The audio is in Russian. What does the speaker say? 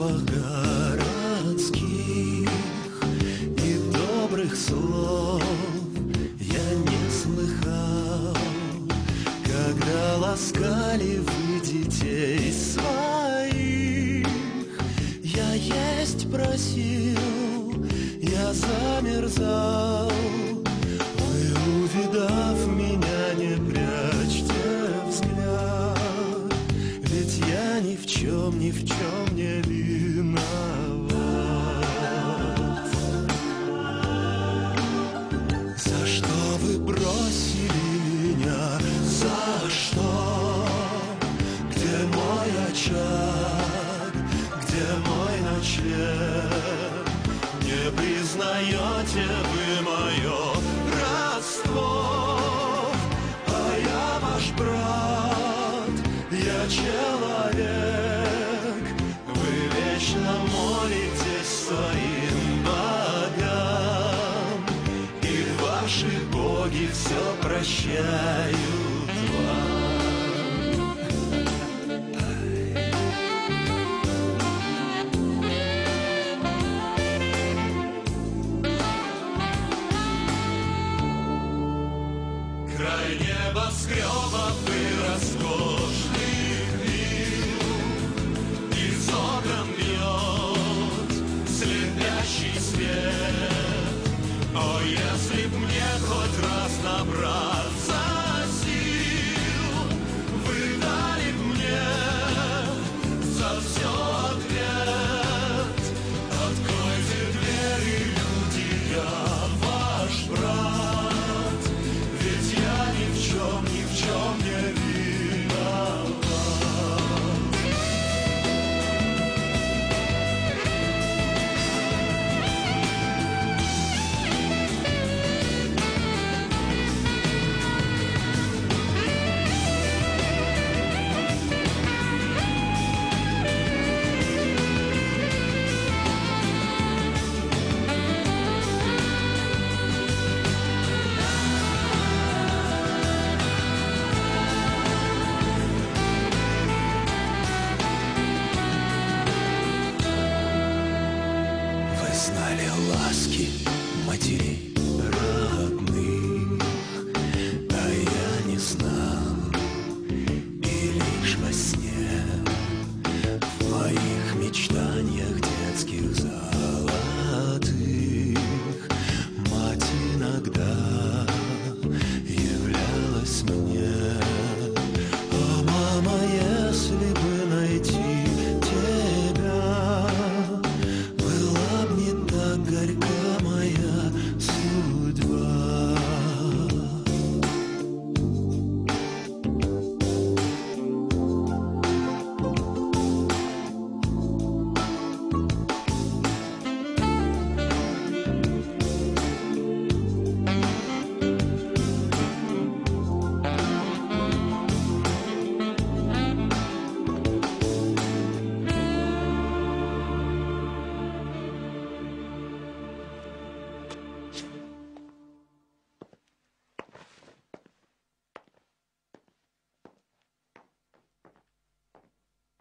запах городских и добрых слов я не слыхал, когда ласкали вы детей своих. Я есть просил, я замерзал. Вы, увидав меня, не прячьте взгляд, ведь я ни в чем не виноват. За что вы бросили меня? За что? Где мой очаг? Где мой ночлег? Не признаете вы мое родство? А я ваш брат, я человек. Вы вечно молитесь своим богам, и ваши боги все прощают.